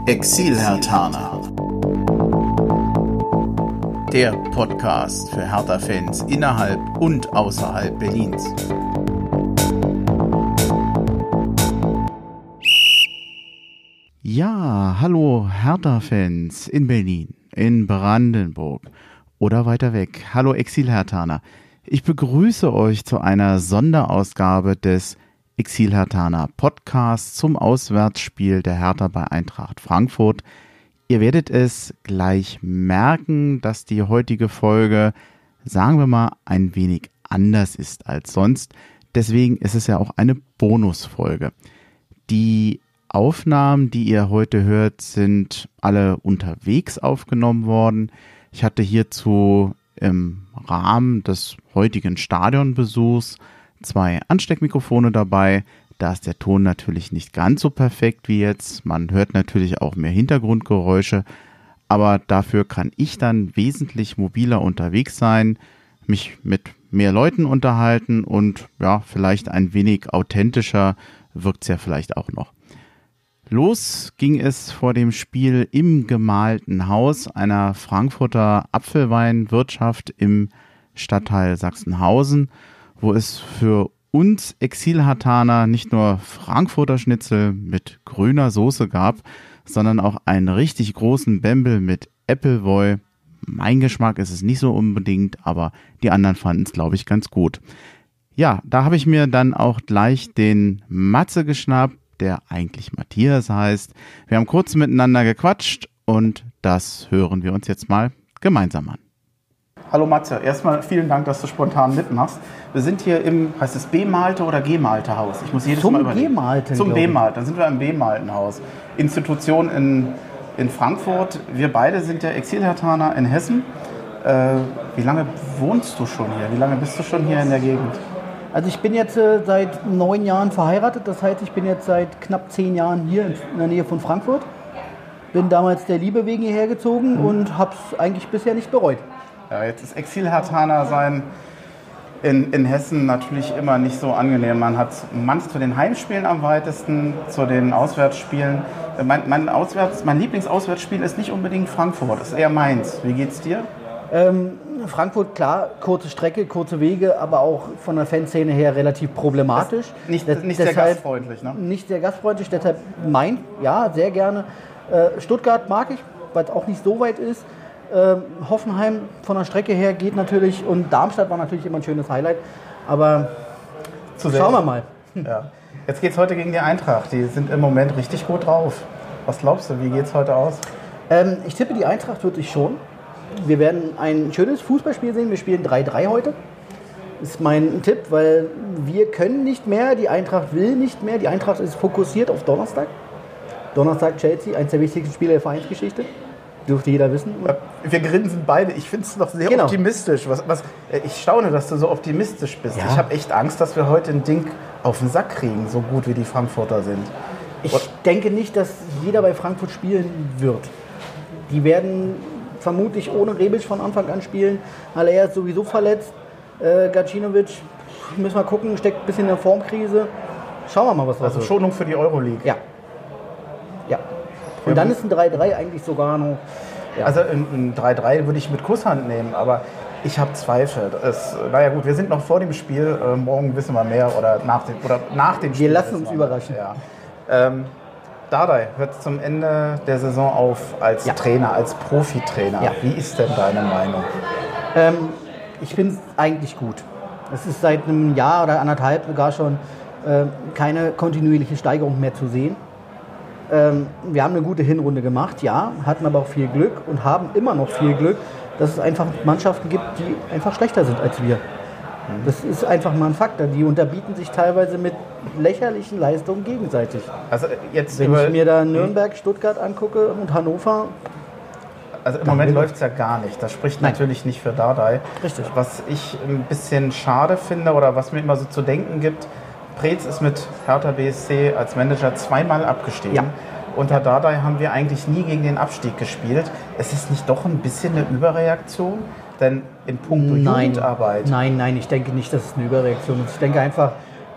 Exil-Herthaner. Der Podcast für Hertha-Fans innerhalb und außerhalb Berlins. Ja, hallo Hertha-Fans in Berlin, in Brandenburg oder weiter weg. Hallo Exil-Herthaner. Ich begrüße euch zu einer Sonderausgabe des Exil-Herthaner Podcasts zum Auswärtsspiel der Hertha bei Eintracht Frankfurt. Ihr werdet es gleich merken, dass die heutige Folge, sagen wir mal, ein wenig anders ist als sonst. Deswegen ist es ja auch eine Bonusfolge. Die Aufnahmen, die ihr heute hört, sind alle unterwegs aufgenommen worden. Ich hatte hierzu im Rahmen des heutigen Stadionbesuchs 2 Ansteckmikrofone dabei. Da ist der Ton natürlich nicht ganz so perfekt wie jetzt. Man hört natürlich auch mehr Hintergrundgeräusche, aber dafür kann ich dann wesentlich mobiler unterwegs sein, mich mit mehr Leuten unterhalten und ja, vielleicht ein wenig authentischer wirkt es ja vielleicht auch noch. Los ging es vor dem Spiel im gemalten Haus einer Frankfurter Apfelweinwirtschaft im Stadtteil Sachsenhausen, wo es für uns Exil-Herthaner nicht nur Frankfurter Schnitzel mit grüner Soße gab, sondern auch einen richtig großen Bembel mit Appleboy. Mein Geschmack ist es nicht so unbedingt, aber die anderen fanden es, glaube ich, ganz gut. Ja, da habe ich mir dann auch gleich den Matze geschnappt, der eigentlich Matthias heißt. Wir haben kurz miteinander gequatscht und das hören wir uns jetzt mal gemeinsam an. Hallo Matze, erstmal vielen Dank, dass du spontan mitmachst. Wir sind hier im, heißt es bemalte oder gemalte Haus? Ich muss jedes Mal überlegen. Zum Bemalten, dann sind wir im bemalten Haus. Institution in Frankfurt. Wir beide sind ja Exil-Herthaner in Hessen. Wie lange wohnst du schon hier? Wie lange bist du schon hier in der Gegend? Also ich bin jetzt seit 9 Jahren verheiratet, das heißt, ich bin jetzt seit knapp 10 Jahren hier in der Nähe von Frankfurt. Bin damals der Liebe wegen hierher gezogen und habe es eigentlich bisher nicht bereut. Ja, jetzt ist Exil-Herthaner sein in Hessen natürlich immer nicht so angenehm. Man hat zu den Heimspielen am weitesten, zu den Auswärtsspielen. Mein Lieblingsauswärtsspiel ist nicht unbedingt Frankfurt, ist eher Mainz. Wie geht's dir? Frankfurt, klar, kurze Strecke, kurze Wege, aber auch von der Fanszene her relativ problematisch. Nicht sehr gastfreundlich, ne? Nicht sehr gastfreundlich, deshalb Mainz, ja, sehr gerne. Stuttgart mag ich, weil es auch nicht so weit ist. Hoffenheim von der Strecke her geht natürlich und Darmstadt war natürlich immer ein schönes Highlight, aber schauen wir mal. Ja. Jetzt geht es heute gegen die Eintracht, die sind im Moment richtig gut drauf. Was glaubst du, wie geht es heute aus? Ich tippe, die Eintracht wird sich schon. Wir werden ein schönes Fußballspiel sehen, wir spielen 3-3 heute. Das ist mein Tipp, weil wir können nicht mehr, die Eintracht will nicht mehr, die Eintracht ist fokussiert auf Donnerstag. Donnerstag Chelsea, eines der wichtigsten Spiele der Vereinsgeschichte. Dürfte jeder wissen. Wir grinsen beide. Ich finde es noch sehr optimistisch. Ich staune, dass du so optimistisch bist. Ja. Ich habe echt Angst, dass wir heute ein Ding auf den Sack kriegen, so gut wie die Frankfurter sind. Ich denke nicht, dass jeder bei Frankfurt spielen wird. Die werden vermutlich ohne Rebic von Anfang an spielen. Haller ist sowieso verletzt. Gacinovic, müssen wir gucken, steckt ein bisschen in der Formkrise. Schauen wir mal, was das Also Schonung für die Euroleague. Ja. Und dann ist ein 3-3 eigentlich sogar noch... Ja. Also ein 3-3 würde ich mit Kusshand nehmen, aber ich habe Zweifel. Naja gut, wir sind noch vor dem Spiel, morgen wissen wir mehr oder nach dem Spiel. Wir lassen uns überraschen. Ja. Dardai hört zum End der Saison auf als Trainer, als Profitrainer. Ja. Wie ist denn deine Meinung? Ich finde es eigentlich gut. Es ist seit einem Jahr oder anderthalb sogar schon keine kontinuierliche Steigerung mehr zu sehen. Wir haben eine gute Hinrunde gemacht, ja, hatten aber auch viel Glück und haben immer noch viel Glück, dass es einfach Mannschaften gibt, die einfach schlechter sind als wir. Das ist einfach mal ein Faktor. Die unterbieten sich teilweise mit lächerlichen Leistungen gegenseitig. Also jetzt wenn ich mir da Nürnberg, Stuttgart angucke und Hannover... Also im Moment läuft es ja gar nicht. Das spricht natürlich nicht für Dardai. Richtig. Was ich ein bisschen schade finde oder was mir immer so zu denken gibt, Preetz ist mit Hertha BSC als Manager 2-mal abgestiegen. Ja. Unter Dardai haben wir eigentlich nie gegen den Abstieg gespielt. Es ist nicht doch ein bisschen eine Überreaktion? Denn in puncto Jugendarbeit... Nein, ich denke nicht, dass es eine Überreaktion ist. Ich denke einfach,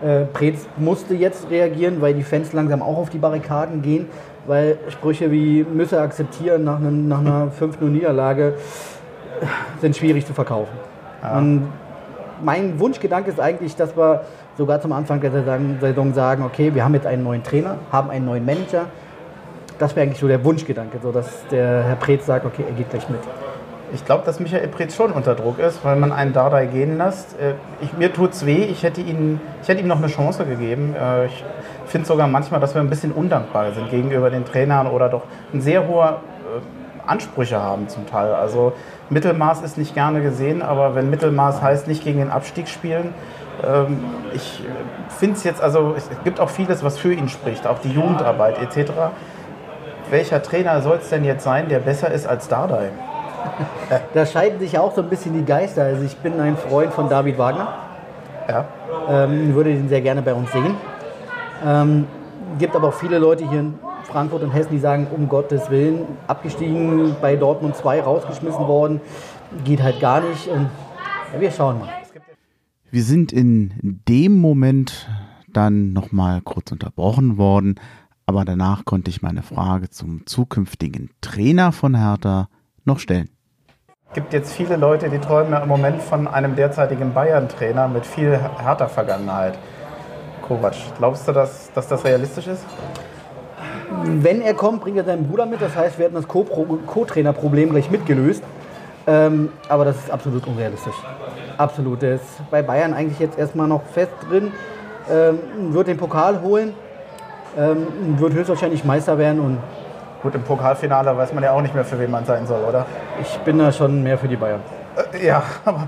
Preetz musste jetzt reagieren, weil die Fans langsam auch auf die Barrikaden gehen, weil Sprüche wie müsse akzeptieren nach einer 5-0-Niederlage sind schwierig zu verkaufen. Ja. Und mein Wunschgedanke ist eigentlich, dass wir sogar zum Anfang der Saison sagen, okay, wir haben jetzt einen neuen Trainer, haben einen neuen Manager. Das wäre eigentlich so der Wunschgedanke, so dass der Herr Preetz sagt, okay, er geht gleich mit. Ich glaube, dass Michael Preetz schon unter Druck ist, weil man einen Dardai gehen lässt. Mir tut's weh, ich hätte ihm noch eine Chance gegeben. Ich finde sogar manchmal, dass wir ein bisschen undankbar sind gegenüber den Trainern oder doch ein sehr hohe Ansprüche haben zum Teil. Also Mittelmaß ist nicht gerne gesehen, aber wenn Mittelmaß heißt, nicht gegen den Abstieg spielen, ich finde es jetzt, also es gibt auch vieles, was für ihn spricht, auch die Jugendarbeit etc. Welcher Trainer soll es denn jetzt sein, der besser ist als Dardai? Da scheiden sich auch so ein bisschen die Geister. Also ich bin ein Freund von David Wagner. Ja. Würde ihn sehr gerne bei uns sehen. Gibt aber auch viele Leute hier in Frankfurt und Hessen, die sagen, um Gottes Willen, abgestiegen, bei Dortmund 2 rausgeschmissen worden, geht halt gar nicht. Wir schauen mal. Wir sind in dem Moment dann nochmal kurz unterbrochen worden, aber danach konnte ich meine Frage zum zukünftigen Trainer von Hertha noch stellen. Es gibt jetzt viele Leute, die träumen im Moment von einem derzeitigen Bayern-Trainer mit viel Hertha-Vergangenheit. Kovac, glaubst du, dass das realistisch ist? Wenn er kommt, bringt er seinen Bruder mit. Das heißt, wir hätten das Co-Trainer-Problem gleich mitgelöst. Aber das ist absolut unrealistisch. Absolut. Der ist bei Bayern eigentlich jetzt erstmal noch fest drin. Wird den Pokal holen. Wird höchstwahrscheinlich Meister werden. Und gut, im Pokalfinale weiß man ja auch nicht mehr, für wen man sein soll, oder? Ich bin da schon mehr für die Bayern. Ja, aber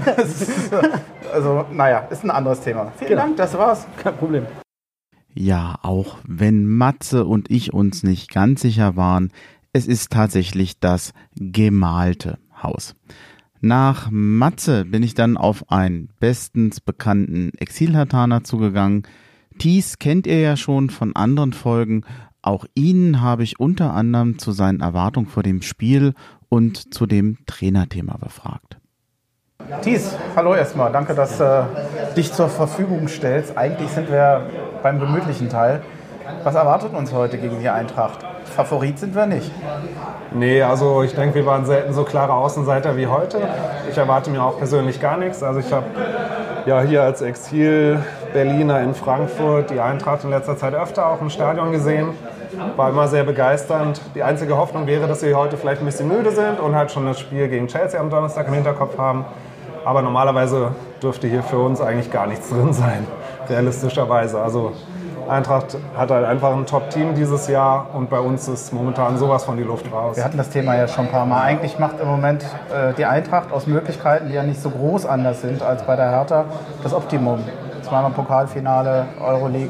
ist ein anderes Thema. Vielen Dank, das war's. Kein Problem. Ja, auch wenn Matze und ich uns nicht ganz sicher waren, es ist tatsächlich das gemalte Haus. Nach Matze bin ich dann auf einen bestens bekannten Exil-Herthaner zugegangen. Thies kennt ihr ja schon von anderen Folgen. Auch ihn habe ich unter anderem zu seinen Erwartungen vor dem Spiel und zu dem Trainerthema befragt. Thies, hallo erstmal. Danke, dass du dich zur Verfügung stellst. Eigentlich sind wir beim gemütlichen Teil. Was erwartet uns heute gegen die Eintracht? Favorit sind wir nicht. Nee, also ich denke, wir waren selten so klare Außenseiter wie heute. Ich erwarte mir auch persönlich gar nichts. Also ich habe ja hier als Exil-Berliner in Frankfurt die Eintracht in letzter Zeit öfter auch im Stadion gesehen. War immer sehr begeisternd. Die einzige Hoffnung wäre, dass wir heute vielleicht ein bisschen müde sind und halt schon das Spiel gegen Chelsea am Donnerstag im Hinterkopf haben. Aber normalerweise dürfte hier für uns eigentlich gar nichts drin sein, realistischerweise. Also Eintracht hat halt einfach ein Top-Team dieses Jahr und bei uns ist momentan sowas von die Luft raus. Wir hatten das Thema ja schon ein paar Mal. Eigentlich macht im Moment die Eintracht aus Möglichkeiten, die ja nicht so groß anders sind als bei der Hertha, das Optimum. Zweimal Pokalfinale, Euroleague.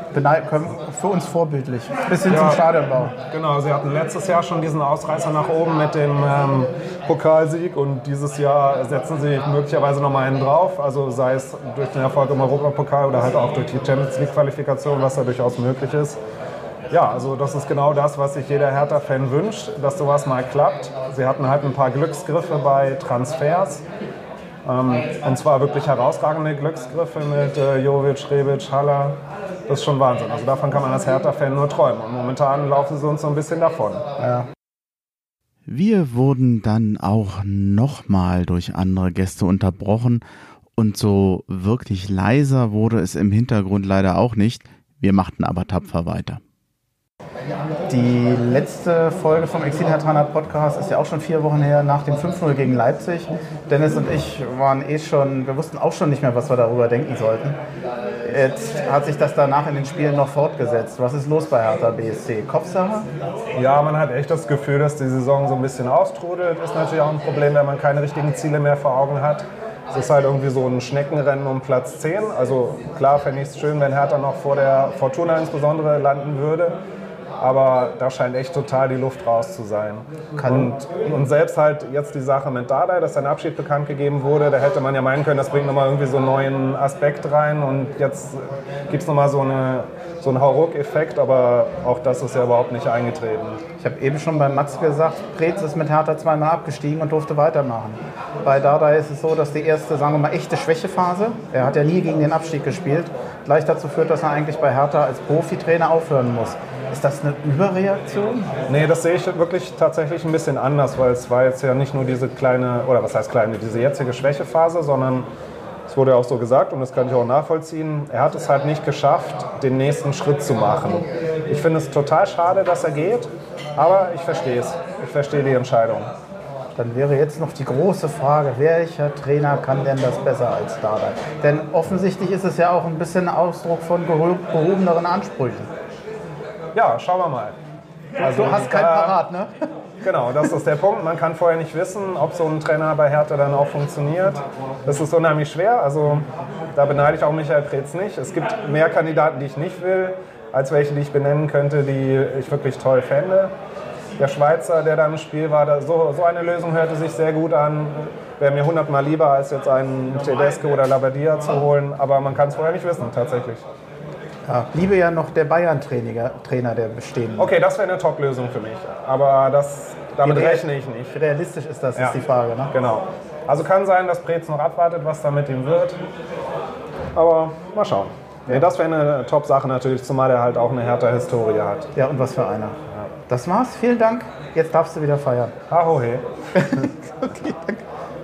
Für uns vorbildlich, bis hin zum Stadionbau. Genau, sie hatten letztes Jahr schon diesen Ausreißer nach oben mit dem Pokalsieg und dieses Jahr setzen sie möglicherweise nochmal einen drauf, also sei es durch den Erfolg im Europapokal oder halt auch durch die Champions League Qualifikation, was da durchaus möglich ist. Ja, also das ist genau das, was sich jeder Hertha-Fan wünscht, dass sowas mal klappt. Sie hatten halt ein paar Glücksgriffe bei Transfers. Und zwar wirklich herausragende Glücksgriffe mit Jovic, Rebic, Haller. Das ist schon Wahnsinn. Also davon kann man als Hertha-Fan nur träumen. Und momentan laufen sie uns so ein bisschen davon. Ja. Wir wurden dann auch nochmal durch andere Gäste unterbrochen. Und so wirklich leiser wurde es im Hintergrund leider auch nicht. Wir machten aber tapfer weiter. Die letzte Folge vom Exil-Herthaner Podcast ist ja auch schon 4 Wochen her, nach dem 5-0 gegen Leipzig. Dennis und ich wir wussten auch schon nicht mehr, was wir darüber denken sollten. Jetzt hat sich das danach in den Spielen noch fortgesetzt. Was ist los bei Hertha BSC? Kopfsache? Ja, man hat echt das Gefühl, dass die Saison so ein bisschen austrudelt. Ist natürlich auch ein Problem, wenn man keine richtigen Ziele mehr vor Augen hat. Es ist halt irgendwie so ein Schneckenrennen um Platz 10. Also klar fände ich es schön, wenn Hertha noch vor der Fortuna insbesondere landen würde. Aber da scheint echt total die Luft raus zu sein. Und selbst halt jetzt die Sache mit Dardai, dass sein Abschied bekannt gegeben wurde, da hätte man ja meinen können, das bringt nochmal irgendwie so einen neuen Aspekt rein und jetzt gibt es nochmal so einen Hauruck-Effekt, aber auch das ist ja überhaupt nicht eingetreten. Ich habe eben schon bei Max gesagt, Preetz ist mit Hertha 2-mal abgestiegen und durfte weitermachen. Bei Dardai ist es so, dass die erste, sagen wir mal, echte Schwächephase, er hat ja nie gegen den Abstieg gespielt, gleich dazu führt, dass er eigentlich bei Hertha als Profitrainer aufhören muss. Ist das eine Überreaktion? Nee, das sehe ich wirklich tatsächlich ein bisschen anders, weil es war jetzt ja nicht nur diese kleine, oder was heißt kleine, diese jetzige Schwächephase, sondern es wurde ja auch so gesagt und das kann ich auch nachvollziehen, er hat es halt nicht geschafft, den nächsten Schritt zu machen. Ich finde es total schade, dass er geht, aber ich verstehe es. Ich verstehe die Entscheidung. Dann wäre jetzt noch die große Frage, welcher Trainer kann denn das besser als Dardai? Denn offensichtlich ist es ja auch ein bisschen Ausdruck von gehobeneren Ansprüchen. Ja, schauen wir mal. Also, du hast keinen Parat, ne? Genau, das ist der Punkt. Man kann vorher nicht wissen, ob so ein Trainer bei Hertha dann auch funktioniert. Das ist unheimlich schwer. Also da beneide ich auch Michael Preetz nicht. Es gibt mehr Kandidaten, die ich nicht will, als welche, die ich benennen könnte, die ich wirklich toll fände. Der Schweizer, der da im Spiel war, so eine Lösung hörte sich sehr gut an. Wäre mir 100-mal lieber, als jetzt einen Tedesco oder Labbadia zu holen. Aber man kann es vorher nicht wissen, tatsächlich. Ja, bliebe ja noch der Bayern-Trainer, der bestehende. Okay, das wäre eine Top-Lösung für mich. Aber damit rechne ich nicht. Wie realistisch ist das, ist die Frage. Ne? Genau. Also kann sein, dass Preetz noch abwartet, was da mit ihm wird. Aber mal schauen. Nee, das wäre eine Top-Sache natürlich, zumal er halt auch eine Hertha-Historie hat. Ja, und was für einer. Ja. Das war's, vielen Dank. Jetzt darfst du wieder feiern. Ahohe. Okay, danke.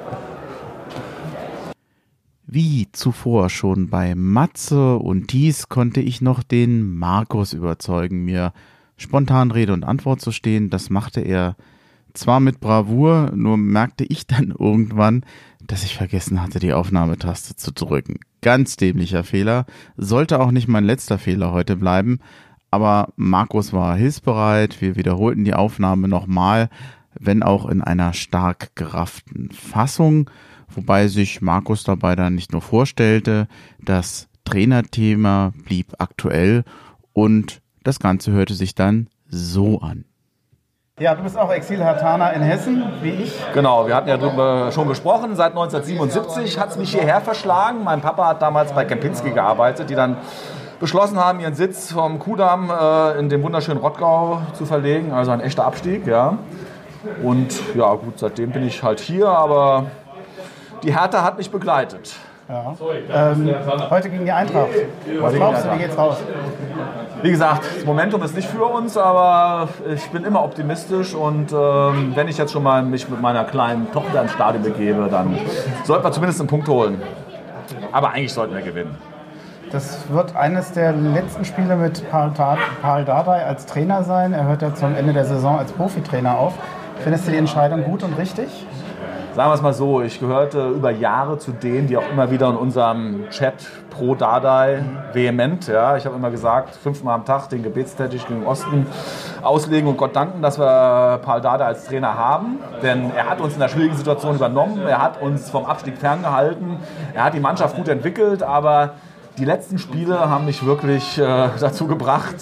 Wie zuvor schon bei Matze und Thies konnte ich noch den Markus überzeugen, mir spontan Rede und Antwort zu stehen. Das machte er zwar mit Bravour, nur merkte ich dann irgendwann, dass ich vergessen hatte, die Aufnahmetaste zu drücken. Ganz dämlicher Fehler, sollte auch nicht mein letzter Fehler heute bleiben, aber Markus war hilfsbereit, wir wiederholten die Aufnahme nochmal, wenn auch in einer stark gerafften Fassung, wobei sich Markus dabei dann nicht nur vorstellte, das Trainerthema blieb aktuell und das Ganze hörte sich dann so an. Ja, du bist auch Exil-Herthaner in Hessen, wie ich. Genau, wir hatten ja darüber schon gesprochen. Seit 1977 hat es mich hierher verschlagen. Mein Papa hat damals bei Kempinski gearbeitet, die dann beschlossen haben, ihren Sitz vom Kudamm in den wunderschönen Rottgau zu verlegen. Also ein echter Abstieg, ja. Und ja gut, seitdem bin ich halt hier, aber die Hertha hat mich begleitet. Ja. Heute gegen die Eintracht. Was glaubst du, wie geht's raus? Wie gesagt, das Momentum ist nicht für uns, aber ich bin immer optimistisch und wenn ich jetzt schon mal mich mit meiner kleinen Tochter ins Stadion begebe, dann sollten wir zumindest einen Punkt holen. Aber eigentlich sollten wir gewinnen. Das wird eines der letzten Spiele mit Paul Dardai als Trainer sein. Er hört ja zum Ende der Saison als Profitrainer auf. Findest du die Entscheidung gut und richtig? Sagen wir es mal so, ich gehörte über Jahre zu denen, die auch immer wieder in unserem Chat pro Dardai vehement, ja, ich habe immer gesagt, 5-mal am Tag den Gebetsteppich gegen Osten auslegen und Gott danken, dass wir Paul Dardai als Trainer haben, denn er hat uns in einer schwierigen Situation übernommen, er hat uns vom Abstieg ferngehalten, er hat die Mannschaft gut entwickelt, aber die letzten Spiele haben mich wirklich dazu gebracht,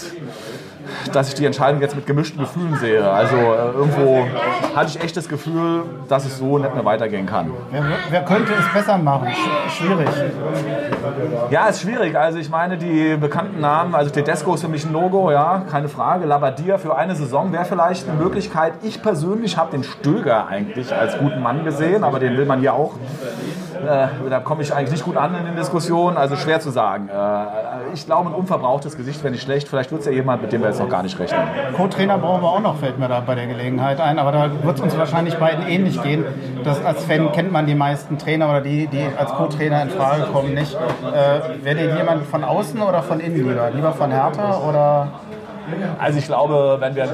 dass ich die Entscheidung jetzt mit gemischten Gefühlen sehe. Also irgendwo hatte ich echt das Gefühl, dass es so nicht mehr weitergehen kann. Wer könnte es besser machen? Schwierig. Ja, ist schwierig. Also ich meine, die bekannten Namen, also Tedesco ist für mich ein No-Go, ja, keine Frage. Labbadia für eine Saison wäre vielleicht eine Möglichkeit. Ich persönlich habe den Stöger eigentlich als guten Mann gesehen, aber den will man ja auch. Da komme ich eigentlich nicht gut an in den Diskussionen, also schwer zu sagen. Ich glaube, ein unverbrauchtes Gesicht wäre nicht schlecht. Vielleicht wird es ja jemand, mit dem wir jetzt noch gar nicht rechnen. Co-Trainer brauchen wir auch noch, fällt mir da bei der Gelegenheit ein. Aber da wird es uns wahrscheinlich beiden ähnlich gehen. Als Fan kennt man die meisten Trainer oder die als Co-Trainer in Frage kommen, nicht. Wäre dir jemand von außen oder von innen lieber? Lieber von Hertha oder? Also ich glaube, wenn wir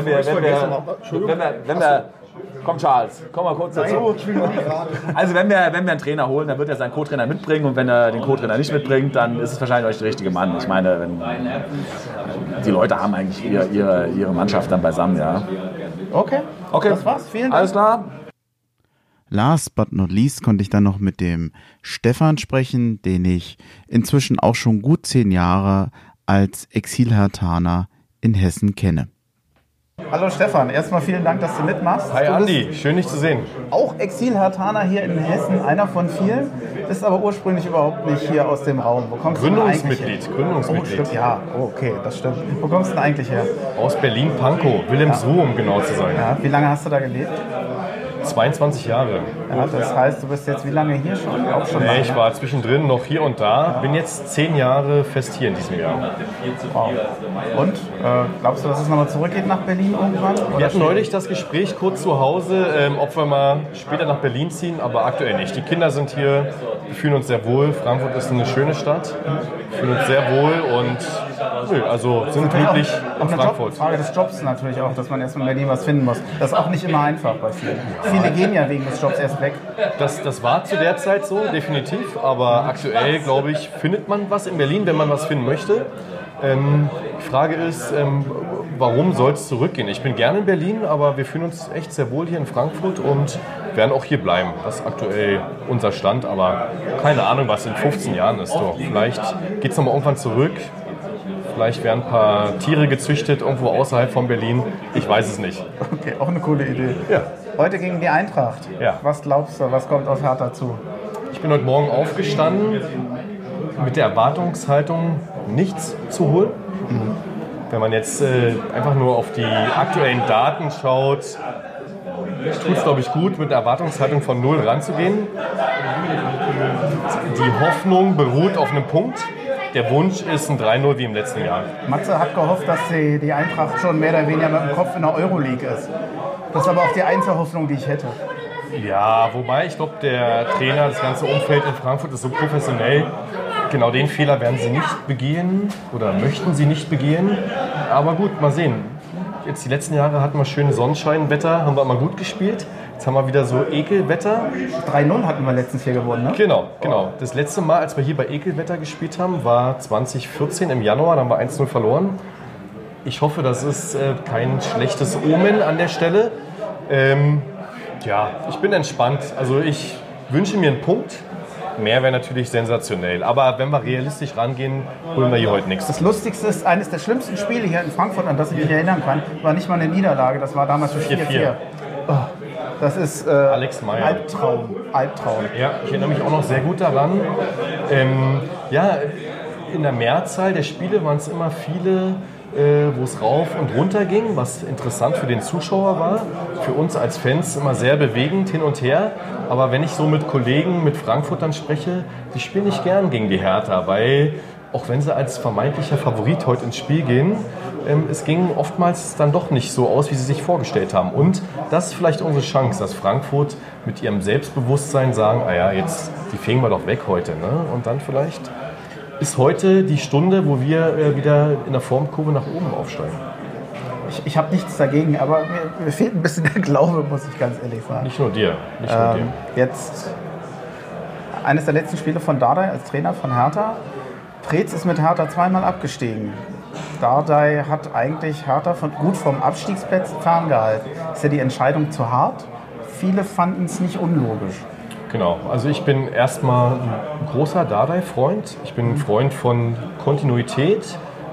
komm Charles, komm mal kurz dazu. Also wenn wir einen Trainer holen, dann wird er seinen Co-Trainer mitbringen und wenn er den Co-Trainer nicht mitbringt, dann ist es wahrscheinlich euch der richtige Mann. Ich meine, die Leute haben eigentlich ihre Mannschaft dann beisammen, ja. Okay, das war's. Vielen Dank. Alles klar. Last but not least konnte ich dann noch mit dem Stefan sprechen, den ich inzwischen auch schon gut 10 Jahre als Exil-Herthaner in Hessen kenne. Hallo Stefan, erstmal vielen Dank, dass du mitmachst. Hi Andi, schön dich zu sehen. Auch Exil-Herthaner hier in Hessen, einer von vielen, bist aber ursprünglich überhaupt nicht hier aus dem Raum. Wo kommst du denn eigentlich her? Gründungsmitglied. Oh, stimmt, ja, okay, das stimmt. Wo kommst du denn eigentlich her? Aus Berlin-Pankow, Wilhelmsruhe, um genau zu sein. Ja, wie lange hast du da gelebt? 22 Jahre. Ja, das heißt, du bist jetzt wie lange hier schon? Auch schon lange, Ich war zwischendrin noch hier und da. Bin jetzt 10 Jahre fest hier in diesem Jahr. Wow. Und? Glaubst du, dass es nochmal zurückgeht nach Berlin irgendwann? Wir hatten neulich das Gespräch kurz zu Hause, ob wir mal später nach Berlin ziehen, aber aktuell nicht. Die Kinder sind hier, wir fühlen uns sehr wohl. Frankfurt ist eine schöne Stadt. Wir fühlen uns sehr wohl und also sind glücklich in Frankfurt. Frage des Jobs natürlich auch, dass man erst in Berlin was finden muss. Das ist auch nicht immer einfach bei vielen. Viele gehen ja wegen des Jobs erst weg. Das war zu der Zeit so, definitiv. Aber aktuell, glaube ich, findet man was in Berlin, wenn man was finden möchte. Die Frage ist, warum soll es zurückgehen? Ich bin gerne in Berlin, aber wir fühlen uns echt sehr wohl hier in Frankfurt und werden auch hier bleiben. Das ist aktuell unser Stand, aber keine Ahnung, was in 15 Jahren ist. Doch. Vielleicht geht es nochmal irgendwann zurück. Vielleicht werden ein paar Tiere gezüchtet irgendwo außerhalb von Berlin. Ich weiß es nicht. Okay, auch eine coole Idee. Ja. Heute gegen die Eintracht. Ja. Was glaubst du, was kommt aus Hertha zu? Ich bin heute Morgen aufgestanden mit der Erwartungshaltung, nichts zu holen. Wenn man jetzt einfach nur auf die aktuellen Daten schaut, tut es, glaube ich, gut, mit der Erwartungshaltung von 0 ranzugehen. Die Hoffnung beruht auf einem Punkt. Der Wunsch ist ein 3-0 wie im letzten Jahr. Matze hat gehofft, dass die Eintracht schon mehr oder weniger mit dem Kopf in der Euroleague ist. Das ist aber auch die einzige Hoffnung, die ich hätte. Ja, wobei ich glaube, der Trainer, das ganze Umfeld in Frankfurt ist so professionell. Genau den Fehler werden sie nicht begehen oder möchten sie nicht begehen. Aber gut, mal sehen. Jetzt die letzten Jahre hatten wir schönes Sonnenscheinwetter, haben wir immer gut gespielt. Jetzt haben wir wieder so Ekelwetter. 3-0 hatten wir letztens hier gewonnen, ne? Genau. Das letzte Mal, als wir hier bei Ekelwetter gespielt haben, war 2014 im Januar, da haben wir 1-0 verloren. Ich hoffe, das ist kein schlechtes Omen an der Stelle. Ich bin entspannt. Also ich wünsche mir einen Punkt. Mehr wäre natürlich sensationell. Aber wenn wir realistisch rangehen, holen wir hier heute nichts. Das Lustigste ist, eines der schlimmsten Spiele hier in Frankfurt, an das ich mich erinnern kann, war nicht mal eine Niederlage. Das war damals 4-4. Oh, das ist Alex Meyer. Albtraum. Ja, ich erinnere mich auch noch sehr gut daran. In der Mehrzahl der Spiele waren es immer viele, wo es rauf und runter ging, was interessant für den Zuschauer war. Für uns als Fans immer sehr bewegend hin und her. Aber wenn ich so mit Kollegen, mit Frankfurtern spreche, die spielen nicht gern gegen die Hertha, weil auch wenn sie als vermeintlicher Favorit heute ins Spiel gehen, es ging oftmals dann doch nicht so aus, wie sie sich vorgestellt haben. Und das ist vielleicht unsere Chance, dass Frankfurt mit ihrem Selbstbewusstsein sagen, jetzt, die fegen wir doch weg heute. Ne? Und dann vielleicht ist heute die Stunde, wo wir wieder in der Formkurve nach oben aufsteigen. Ich habe nichts dagegen, aber mir fehlt ein bisschen der Glaube, muss ich ganz ehrlich sagen. Nicht nur dir. Jetzt eines der letzten Spiele von Dardai als Trainer von Hertha. Preetz ist mit Hertha zweimal abgestiegen. Dardai hat eigentlich Hertha gut vom Abstiegsplatz ferngehalten. Ist ja die Entscheidung zu hart? Viele fanden es nicht unlogisch. Genau, also ich bin erstmal ein großer Dardai-Freund. Ich bin ein Freund von Kontinuität,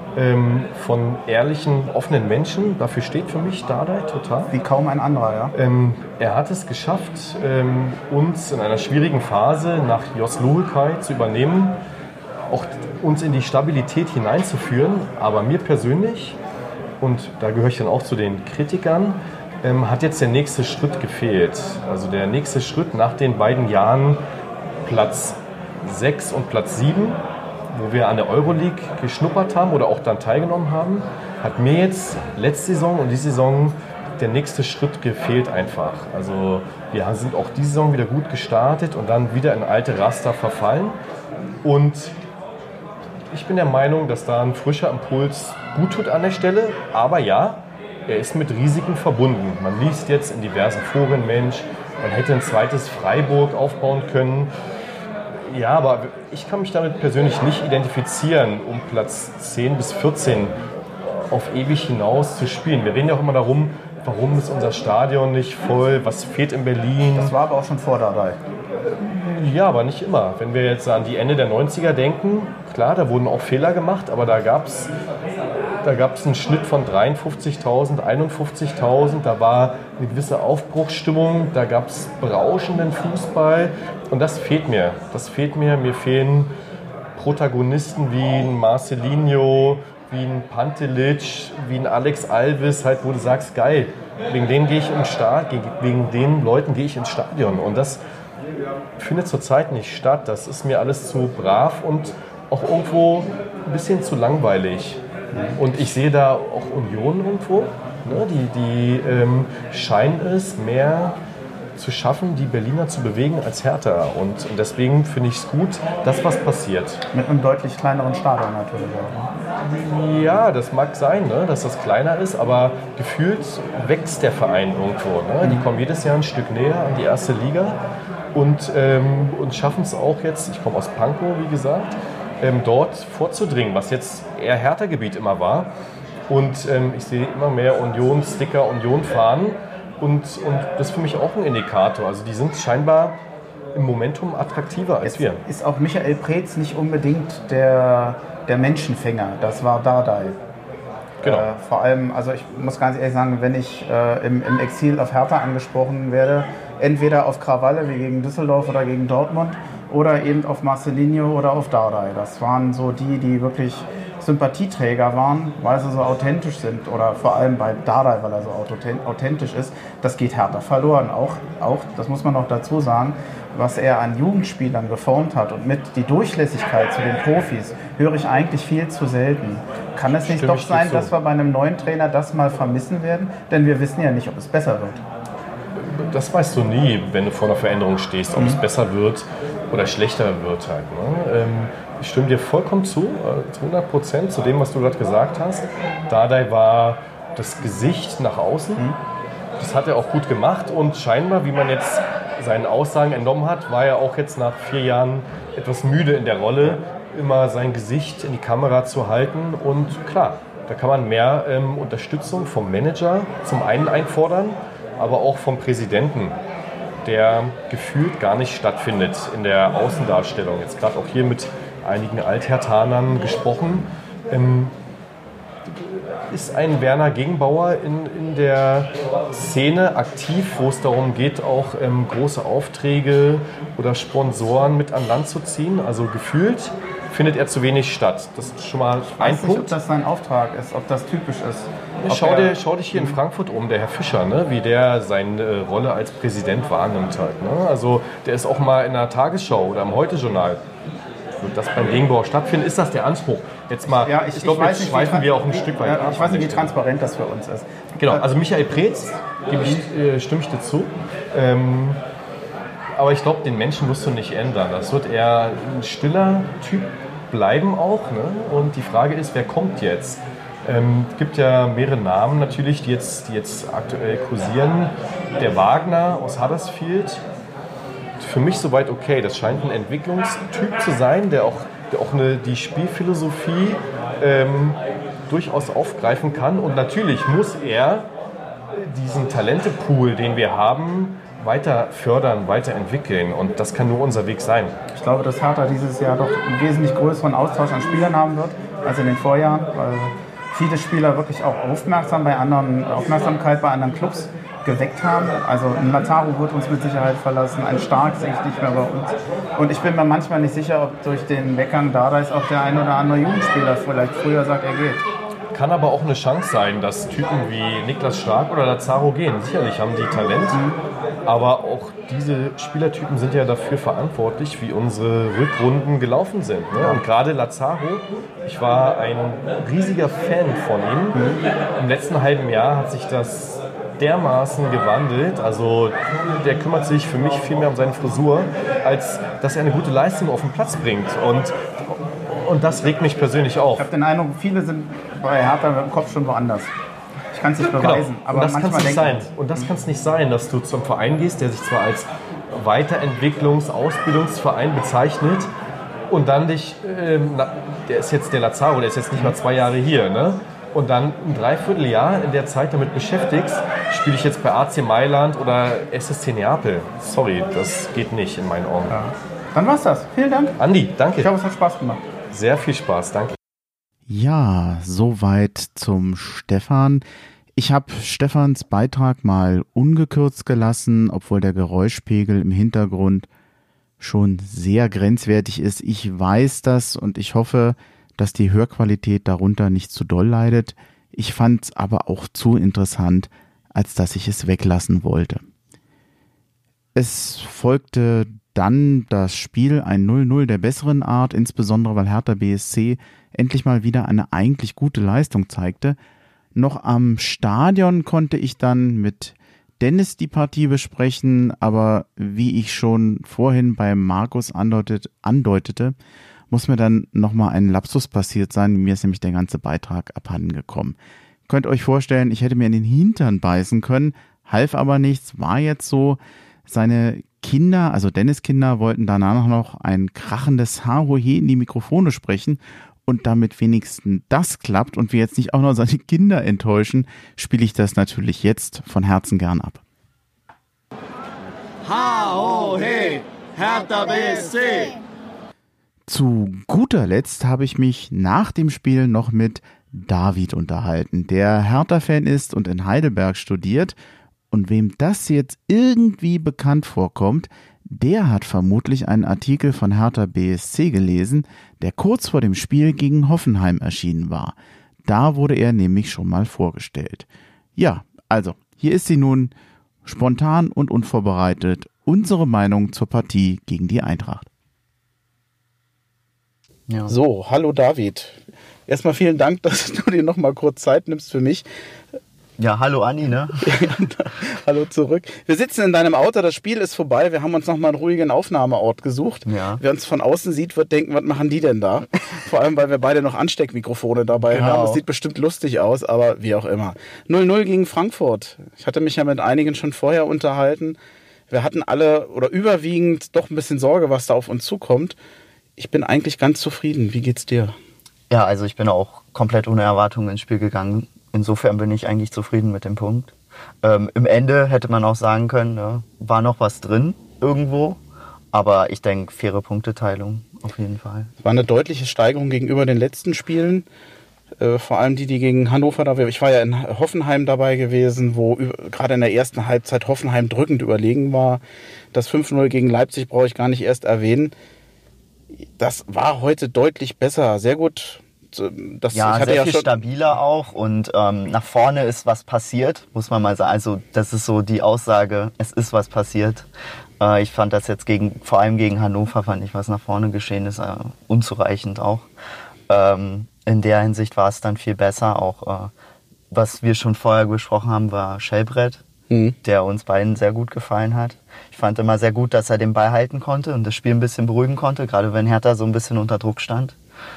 von ehrlichen, offenen Menschen. Dafür steht für mich Dardai total. Wie kaum ein anderer, ja. Er hat es geschafft, uns in einer schwierigen Phase nach Jos Luhukay zu übernehmen, auch uns in die Stabilität hineinzuführen. Aber mir persönlich, und da gehöre ich dann auch zu den Kritikern, hat jetzt der nächste Schritt gefehlt. Also der nächste Schritt nach den beiden Jahren Platz 6 und Platz 7, wo wir an der Euroleague geschnuppert haben oder auch dann teilgenommen haben, hat mir jetzt letzte Saison und diese Saison der nächste Schritt gefehlt einfach. Also wir sind auch diese Saison wieder gut gestartet und dann wieder in alte Raster verfallen. Und ich bin der Meinung, dass da ein frischer Impuls gut tut an der Stelle. Aber ja, er ist mit Risiken verbunden. Man liest jetzt in diversen Foren, Mensch, man hätte ein zweites Freiburg aufbauen können. Ja, aber ich kann mich damit persönlich nicht identifizieren, um Platz 10 bis 14 auf ewig hinaus zu spielen. Wir reden ja auch immer darum, warum ist unser Stadion nicht voll, was fehlt in Berlin. Das war aber auch schon vor dabei. Ja, aber nicht immer. Wenn wir jetzt an die Ende der 90er denken, klar, da wurden auch Fehler gemacht, aber da gab es einen Schnitt von 53.000, 51.000, da war eine gewisse Aufbruchsstimmung, da gab es berauschenden Fußball und das fehlt mir. Mir fehlen Protagonisten wie ein Marcelinho, wie ein Pantelic, wie ein Alex Alves, halt, wo du sagst, geil, wegen denen gehe ich ins Stadion, wegen den Leuten gehe ich ins Stadion. Und das findet zurzeit nicht statt. Das ist mir alles zu brav und auch irgendwo ein bisschen zu langweilig. Und ich sehe da auch Union irgendwo, ne? Die scheinen es mehr zu schaffen, die Berliner zu bewegen als Hertha. Und deswegen finde ich es gut, dass was passiert. Mit einem deutlich kleineren Stadion natürlich auch. Ja, das mag sein, ne, dass das kleiner ist, aber gefühlt wächst der Verein irgendwo. Ne? Die kommen jedes Jahr ein Stück näher an die erste Liga und schaffen es auch jetzt, ich komme aus Pankow, wie gesagt, dort vorzudringen, was jetzt eher Hertha-Gebiet immer war. Und ich sehe immer mehr Union-Sticker, Union-Fahnen. Und das ist für mich auch ein Indikator. Also die sind scheinbar im Momentum attraktiver als wir. Ist auch Michael Preetz nicht unbedingt der Menschenfänger. Das war Dardai. Genau. Vor allem, also ich muss ganz ehrlich sagen, wenn ich im Exil auf Hertha angesprochen werde, entweder auf Krawalle wie gegen Düsseldorf oder gegen Dortmund oder eben auf Marcelinho oder auf Dardai. Das waren so die wirklich Sympathieträger waren, weil sie so authentisch sind oder vor allem bei Dardai, weil er so authentisch ist. Das geht Hertha verloren. Auch, das muss man noch dazu sagen, was er an Jugendspielern geformt hat und mit die Durchlässigkeit zu den Profis höre ich eigentlich viel zu selten. Kann es nicht doch sein, dass wir bei einem neuen Trainer das mal vermissen werden? Denn wir wissen ja nicht, ob es besser wird. Das weißt du nie, wenn du vor einer Veränderung stehst, ob es besser wird oder schlechter wird halt. Ne? Ich stimme dir vollkommen zu 100% zu dem, was du gerade gesagt hast. Dardai war das Gesicht nach außen. Das hat er auch gut gemacht und scheinbar, wie man jetzt seinen Aussagen entnommen hat, war er auch jetzt nach 4 Jahren etwas müde in der Rolle, immer sein Gesicht in die Kamera zu halten. Und klar, da kann man mehr Unterstützung vom Manager zum einen einfordern, aber auch vom Präsidenten, der gefühlt gar nicht stattfindet in der Außendarstellung. Jetzt gerade auch hier mit einigen Altherthanern gesprochen. Ist ein Werner Gegenbauer in der Szene aktiv, wo es darum geht, auch große Aufträge oder Sponsoren mit an Land zu ziehen? Also gefühlt findet er zu wenig statt. Das ist schon mal ein Punkt. Ob das sein Auftrag ist, ob das typisch ist. Schau dich hier in Frankfurt um, der Herr Fischer, ne? Wie der seine Rolle als Präsident wahrnimmt halt. Ne? Also der ist auch mal in der Tagesschau oder im Heute-Journal. Wird das beim Gegenbauer stattfinden? Ist das der Anspruch? Jetzt mal, ja, ich glaube, jetzt schweifen wir auch ein Stück weit ab. Ich weiß nicht, wie transparent das für uns ist. Genau, also Michael Preetz, stimme ich dir zu. Aber ich glaube, den Menschen musst du nicht ändern. Das wird eher ein stiller Typ bleiben auch. Ne? Und die Frage ist, wer kommt jetzt? Es gibt ja mehrere Namen natürlich, die jetzt aktuell kursieren. Der Wagner aus Huddersfield. Für mich soweit okay. Das scheint ein Entwicklungstyp zu sein, der auch die Spielphilosophie durchaus aufgreifen kann. Und natürlich muss er diesen Talentepool, den wir haben, weiter fördern, weiterentwickeln. Und das kann nur unser Weg sein. Ich glaube, dass Hertha dieses Jahr doch einen wesentlich größeren Austausch an Spielern haben wird als in den Vorjahren, weil viele Spieler wirklich auch Aufmerksamkeit bei anderen Clubs geweckt haben. Also ein Lazaro wird uns mit Sicherheit verlassen, ein Stark sehe ich nicht mehr bei uns. Und ich bin mir manchmal nicht sicher, ob durch den Weggang Dardais auch der ein oder andere Jugendspieler vielleicht früher sagt, er geht. Kann aber auch eine Chance sein, dass Typen wie Niklas Stark oder Lazaro gehen. Sicherlich haben die Talent, aber auch diese Spielertypen sind ja dafür verantwortlich, wie unsere Rückrunden gelaufen sind. Ne? Und gerade Lazaro, ich war ein riesiger Fan von ihm. Im letzten halben Jahr hat sich das dermaßen gewandelt, also der kümmert sich für mich viel mehr um seine Frisur, als dass er eine gute Leistung auf den Platz bringt. Und das regt mich persönlich auf. Ich habe den Eindruck, viele sind bei Hertha mit dem Kopf schon woanders. Ich kann es nicht beweisen, genau. aber und das manchmal kann's nicht sein. Und das kann es nicht sein, dass du zum Verein gehst, der sich zwar als Weiterentwicklungs-Ausbildungsverein bezeichnet und dann dich, der ist jetzt der Lazaro, der ist jetzt nicht mal 2 Jahre hier, ne? Und dann ein Dreivierteljahr in der Zeit damit beschäftigst, spiele ich jetzt bei AC Mailand oder SSC Neapel. Sorry, das geht nicht in meinen Augen. Ja. Dann war's das. Vielen Dank. Andi, danke. Ich hoffe, es hat Spaß gemacht. Sehr viel Spaß, danke. Ja, soweit zum Stefan. Ich habe Stefans Beitrag mal ungekürzt gelassen, obwohl der Geräuschpegel im Hintergrund schon sehr grenzwertig ist. Ich weiß das und ich hoffe, dass die Hörqualität darunter nicht zu doll leidet. Ich fand es aber auch zu interessant, als dass ich es weglassen wollte. Es folgte dann das Spiel, ein 0-0 der besseren Art, insbesondere weil Hertha BSC endlich mal wieder eine eigentlich gute Leistung zeigte. Noch am Stadion konnte ich dann mit Dennis die Partie besprechen, aber wie ich schon vorhin bei Markus andeutete, muss mir dann nochmal ein Lapsus passiert sein. Mir ist nämlich der ganze Beitrag abhanden gekommen. Könnt euch vorstellen, ich hätte mir in den Hintern beißen können, half aber nichts, war jetzt so. Seine Kinder, also Dennis' Kinder, wollten danach noch ein krachendes Hahohe in die Mikrofone sprechen und damit wenigstens das klappt und wir jetzt nicht auch noch seine Kinder enttäuschen, spiele ich das natürlich jetzt von Herzen gern ab. Hahohe, Hertha BSC! Zu guter Letzt habe ich mich nach dem Spiel noch mit David unterhalten, der Hertha-Fan ist und in Heidelberg studiert. Und wem das jetzt irgendwie bekannt vorkommt, der hat vermutlich einen Artikel von Hertha BSC gelesen, der kurz vor dem Spiel gegen Hoffenheim erschienen war. Da wurde er nämlich schon mal vorgestellt. Ja, also, hier ist sie nun, spontan und unvorbereitet, unsere Meinung zur Partie gegen die Eintracht. Ja. So, hallo David. Erstmal vielen Dank, dass du dir noch mal kurz Zeit nimmst für mich. Ja, hallo Anni, ne? Hallo zurück. Wir sitzen in deinem Auto, das Spiel ist vorbei. Wir haben uns nochmal einen ruhigen Aufnahmeort gesucht. Ja. Wer uns von außen sieht, wird denken, was machen die denn da? Vor allem, weil wir beide noch Ansteckmikrofone dabei haben. Das sieht bestimmt lustig aus, aber wie auch immer. 0-0 gegen Frankfurt. Ich hatte mich ja mit einigen schon vorher unterhalten. Wir hatten alle oder überwiegend doch ein bisschen Sorge, was da auf uns zukommt. Ich bin eigentlich ganz zufrieden. Wie geht's dir? Ja, also ich bin auch komplett ohne Erwartungen ins Spiel gegangen. Insofern bin ich eigentlich zufrieden mit dem Punkt. Im Ende hätte man auch sagen können, ne, war noch was drin irgendwo. Aber ich denke, faire Punkteteilung auf jeden Fall. Es war eine deutliche Steigerung gegenüber den letzten Spielen. Vor allem die gegen Hannover da. Ich war ja in Hoffenheim dabei gewesen, wo gerade in der ersten Halbzeit Hoffenheim drückend überlegen war. Das 5-0 gegen Leipzig brauche ich gar nicht erst erwähnen. Das war heute deutlich besser. Sehr gut. Sehr viel stabiler auch und nach vorne ist was passiert, muss man mal sagen. Also das ist so die Aussage, es ist was passiert. Ich fand das jetzt vor allem gegen Hannover, fand ich, was nach vorne geschehen ist, unzureichend auch. In der Hinsicht war es dann viel besser. Auch was wir schon vorher besprochen haben, war Schellbrett, der uns beiden sehr gut gefallen hat. Ich fand immer sehr gut, dass er den Ball halten konnte und das Spiel ein bisschen beruhigen konnte, gerade wenn Hertha so ein bisschen unter Druck stand.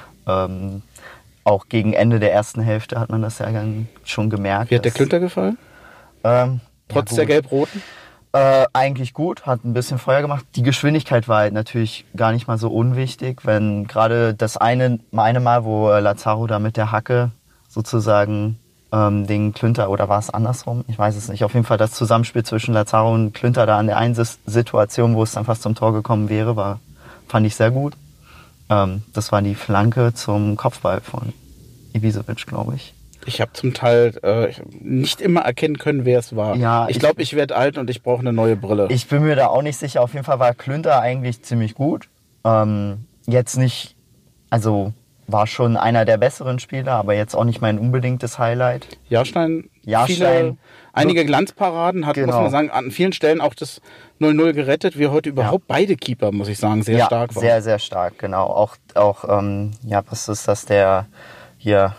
Auch gegen Ende der ersten Hälfte hat man das ja schon gemerkt. Wie hat der Klünter gefallen? Trotz der Gelb-Roten? Eigentlich gut, hat ein bisschen Feuer gemacht. Die Geschwindigkeit war halt natürlich gar nicht mal so unwichtig, wenn gerade das eine Mal, wo Lazaro da mit der Hacke sozusagen den Klünter, oder war es andersrum? Ich weiß es nicht. Auf jeden Fall das Zusammenspiel zwischen Lazaro und Klünter da an der einen Situation, wo es dann fast zum Tor gekommen wäre, fand ich sehr gut. Das war die Flanke zum Kopfball von Ibisevic, glaube ich. Ich habe zum Teil nicht immer erkennen können, wer es war. Ja, ich glaube, ich werde alt und ich brauche eine neue Brille. Ich bin mir da auch nicht sicher. Auf jeden Fall war Klünter eigentlich ziemlich gut. Jetzt nicht, also war schon einer der besseren Spieler, aber jetzt auch nicht mein unbedingtes Highlight. Jahrstein einige Glanzparaden, muss man sagen, an vielen Stellen auch das 0-0 gerettet, wie heute überhaupt beide Keeper, muss ich sagen, sehr stark waren. Sehr, sehr stark, genau. Auch was ist das, der hier,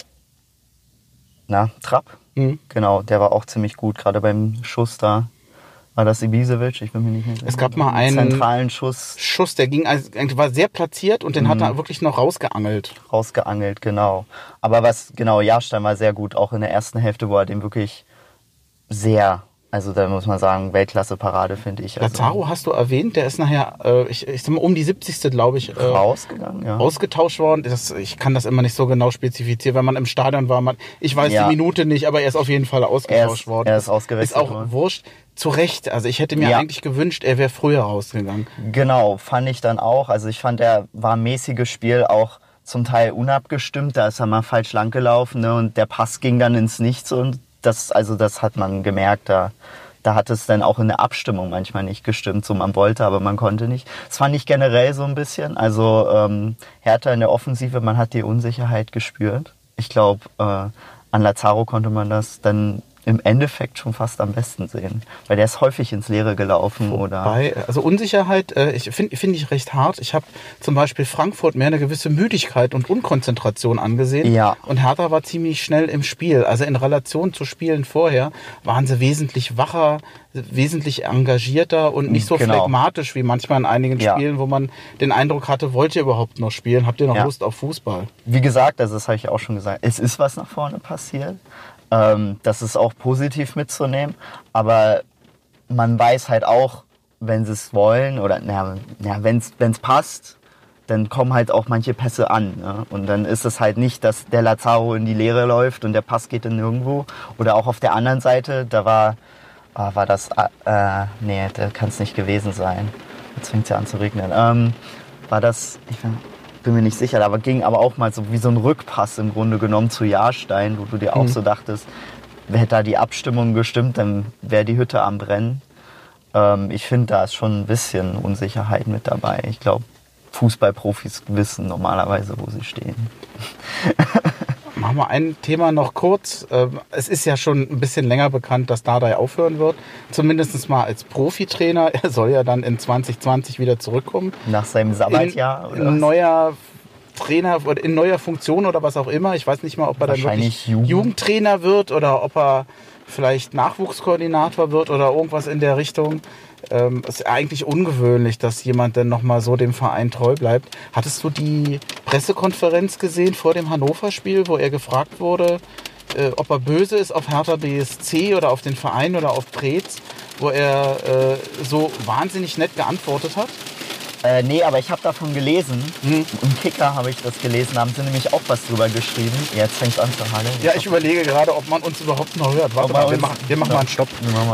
Trapp? Genau, der war auch ziemlich gut, gerade beim Schuss da. War das Ibisevic? Ich bin mir nicht mehr sicher. Es gab mal einen zentralen Schuss, der ging, war sehr platziert und den hat er wirklich noch rausgeangelt. Rausgeangelt, genau. Aber Jahrstein war sehr gut, auch in der ersten Hälfte, wo er den wirklich sehr, also da muss man sagen, Weltklasse-Parade, finde ich. Lazaro hast du erwähnt, der ist nachher, ich sag mal, um die 70. glaube ich, rausgegangen, ja. Ausgetauscht worden. Ich kann das immer nicht so genau spezifizieren, wenn man im Stadion war. Ich weiß die Minute nicht, aber er ist auf jeden Fall ausgetauscht worden. Er ist ausgewechselt worden. Ist auch wurscht. Zu Recht. Also ich hätte mir eigentlich gewünscht, er wäre früher rausgegangen. Genau, fand ich dann auch. Also ich fand, er war ein mäßiges Spiel, auch zum Teil unabgestimmt. Da ist er mal falsch lang gelaufen, ne? Und der Pass ging dann ins Nichts und das hat man gemerkt. Da Da hat es dann auch in der Abstimmung manchmal nicht gestimmt. So, man wollte, aber man konnte nicht. Das fand ich generell so ein bisschen. Also Hertha in der Offensive, man hat die Unsicherheit gespürt. Ich glaube, an Lazaro konnte man das dann im Endeffekt schon fast am besten sehen. Weil der ist häufig ins Leere gelaufen. Also Unsicherheit finde ich recht hart. Ich habe zum Beispiel Frankfurt mehr eine gewisse Müdigkeit und Unkonzentration angesehen. Ja. Und Hertha war ziemlich schnell im Spiel. Also in Relation zu Spielen vorher waren sie wesentlich wacher, wesentlich engagierter und nicht so phlegmatisch wie manchmal in einigen Spielen, wo man den Eindruck hatte, wollt ihr überhaupt noch spielen? Habt ihr noch Lust auf Fußball? Wie gesagt, also das habe ich auch schon gesagt, es ist was nach vorne passiert. Das ist auch positiv mitzunehmen, aber man weiß halt auch, wenn sie es wollen oder wenn es passt, dann kommen halt auch manche Pässe an. Ne? Und dann ist es halt nicht, dass der Lazaro in die Leere läuft und der Pass geht dann nirgendwo. Oder auch auf der anderen Seite, da war das, da kann es nicht gewesen sein. Jetzt fängt es ja an zu regnen. War das, bin mir nicht sicher, aber ging aber auch mal so wie so ein Rückpass im Grunde genommen zu Jahrstein, wo du dir auch so dachtest, hätte da die Abstimmung gestimmt, dann wäre die Hütte am Brennen. Ich finde, da ist schon ein bisschen Unsicherheit mit dabei. Ich glaube, Fußballprofis wissen normalerweise, wo sie stehen. Machen wir ein Thema noch kurz. Es ist ja schon ein bisschen länger bekannt, dass Dardai aufhören wird. Zumindest mal als Profitrainer. Er soll ja dann in 2020 wieder zurückkommen. Nach seinem Sabbatjahr? In neuer Trainer oder in neuer Funktion oder was auch immer. Ich weiß nicht mal, ob er dann wirklich Jugendtrainer wird oder ob er vielleicht Nachwuchskoordinator wird oder irgendwas in der Richtung. Es ist eigentlich ungewöhnlich, dass jemand dann nochmal so dem Verein treu bleibt. Hattest du die Pressekonferenz gesehen vor dem Hannover-Spiel, wo er gefragt wurde, ob er böse ist auf Hertha BSC oder auf den Verein oder auf Preetz, wo er so wahnsinnig nett geantwortet hat? Nee, aber ich habe davon gelesen. Im Kicker habe ich das gelesen, da haben sie nämlich auch was drüber geschrieben. Jetzt fängt es an zu hageln. Ja, ich überlege gerade, ob man uns überhaupt noch hört. Warte mal, wir machen mal einen Stopp.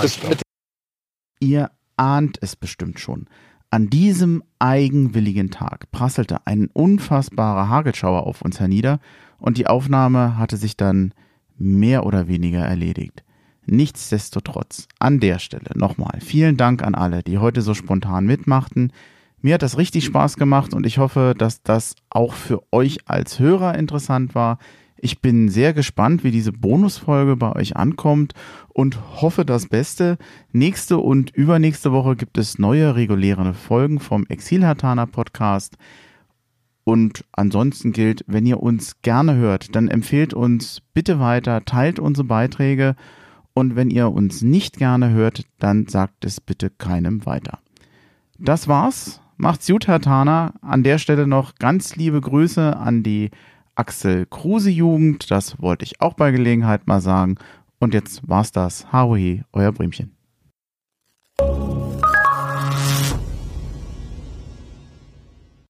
Ihr ahnt es bestimmt schon. An diesem eigenwilligen Tag prasselte ein unfassbarer Hagelschauer auf uns hernieder und die Aufnahme hatte sich dann mehr oder weniger erledigt. Nichtsdestotrotz, an der Stelle nochmal vielen Dank an alle, die heute so spontan mitmachten. Mir hat das richtig Spaß gemacht und ich hoffe, dass das auch für euch als Hörer interessant war. Ich bin sehr gespannt, wie diese Bonusfolge bei euch ankommt und hoffe das Beste. Nächste und übernächste Woche gibt es neue reguläre Folgen vom Exil-Herthaner Podcast. Und ansonsten gilt, wenn ihr uns gerne hört, dann empfehlt uns bitte weiter, teilt unsere Beiträge und wenn ihr uns nicht gerne hört, dann sagt es bitte keinem weiter. Das war's. Macht's gut, Herthaner. An der Stelle noch ganz liebe Grüße an die Axel Kruse Jugend, das wollte ich auch bei Gelegenheit mal sagen. Und jetzt war's das. Haruhi, euer Bremchen.